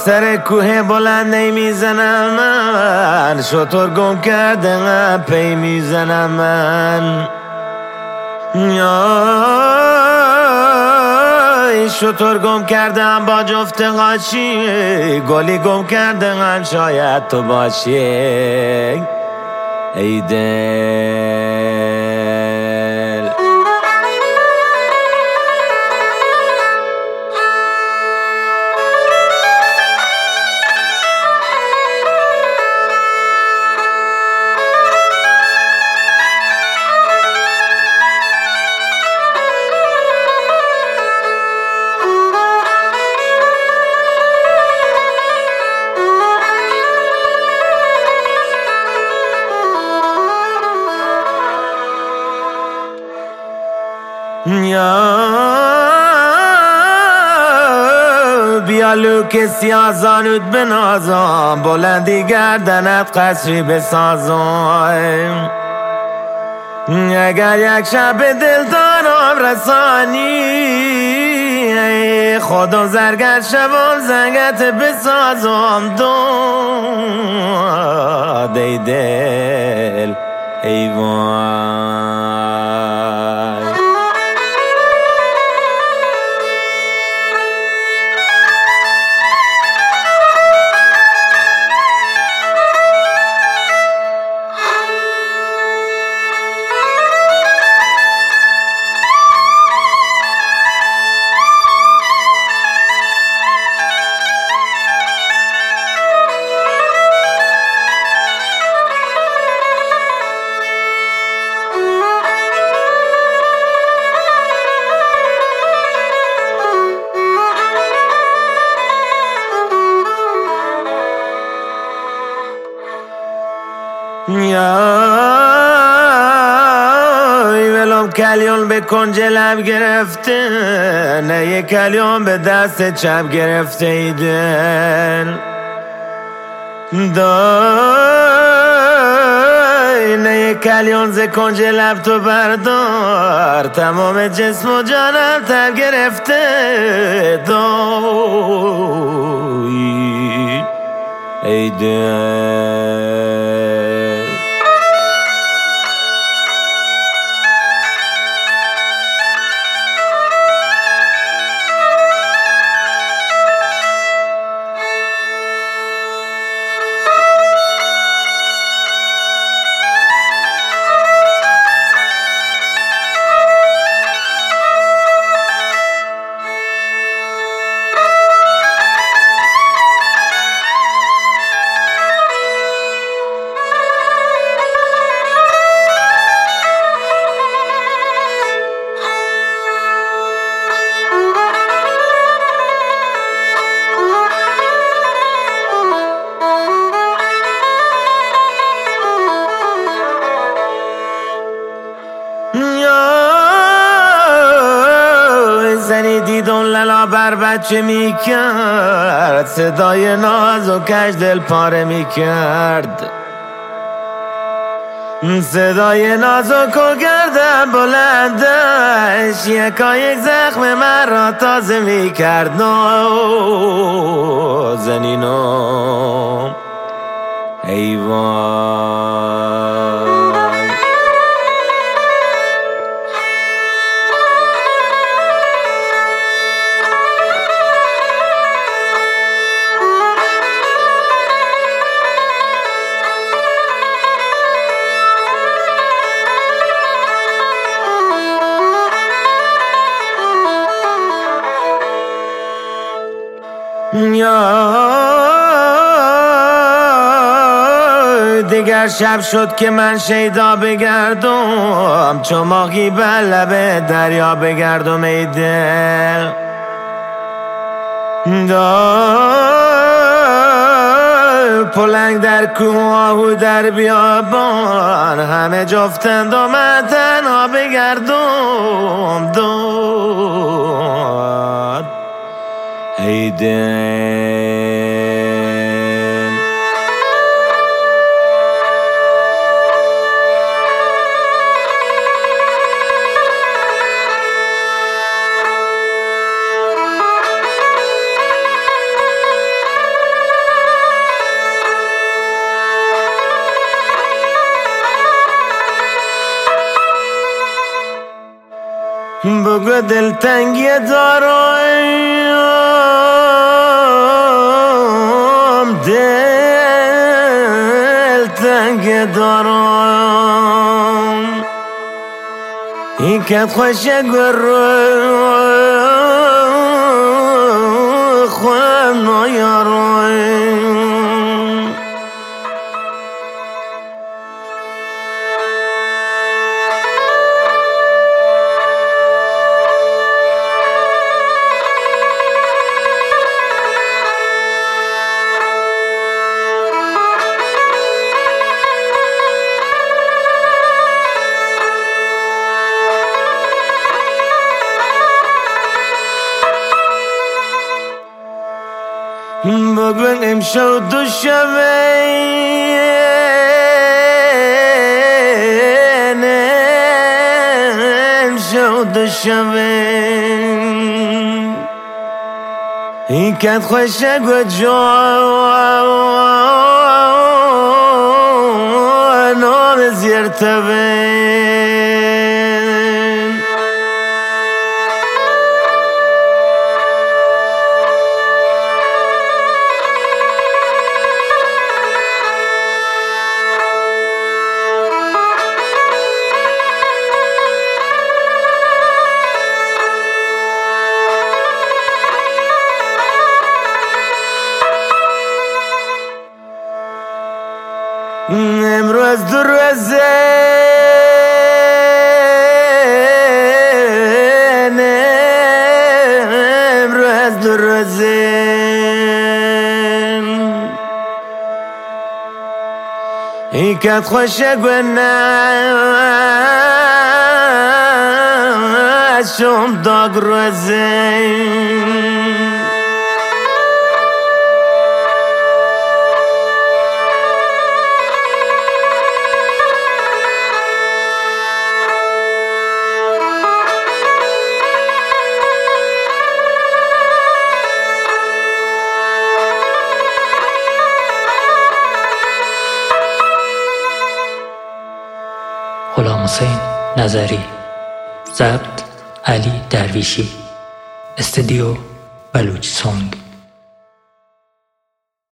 سر کوه بلند میزنم من، شتر گم کرده پی میزنم من. شتر گم کردم با جفت قاچی، گلی گم کردم شاید تو باشی ای دل. بیالو که سیاه زانود بنازم، بلندی گردنت قصری بسازم. اگر یک شب دل دارم رسانی، خودم زرگر شبم زنگت بسازم. داد ای دل ای وای. ولم کلیون به کنج لب گرفته، نه یک کلیون به دست چپ گرفته ای دل. دای نه یک کلیون ز کنج لب تو بردار، تمام جسم و جانم تب گرفته. دای ای دل. زنی دیدون للا بر بچه می کرد، صدای ناز و کج دل پاره می کرد. صدای ناز و گردن بلندش یکا زخم من را تازه می کرد. زنینو ای وای. دیگر شب شد که من شیدا بگردم، چماقی بر لب دریا بگردم ای دل. پلنگ در کوه آهو در بیابان، همه جفتند و من تنها بگردم. داد ای دل. بگو دلتنگی دارم، دلتنگی دارم، این که خوشه گروه خواه نایارم. بگو امشب دو شبه امشب دو شبه این کت خوشه گو جانان زیر تبه امروز دو روزه امروز دو روزه این کت خوشه گناه شم داگ روزه غلام حسین نظری. ضبط علی درویشی. استودیو بلوچ سونگ.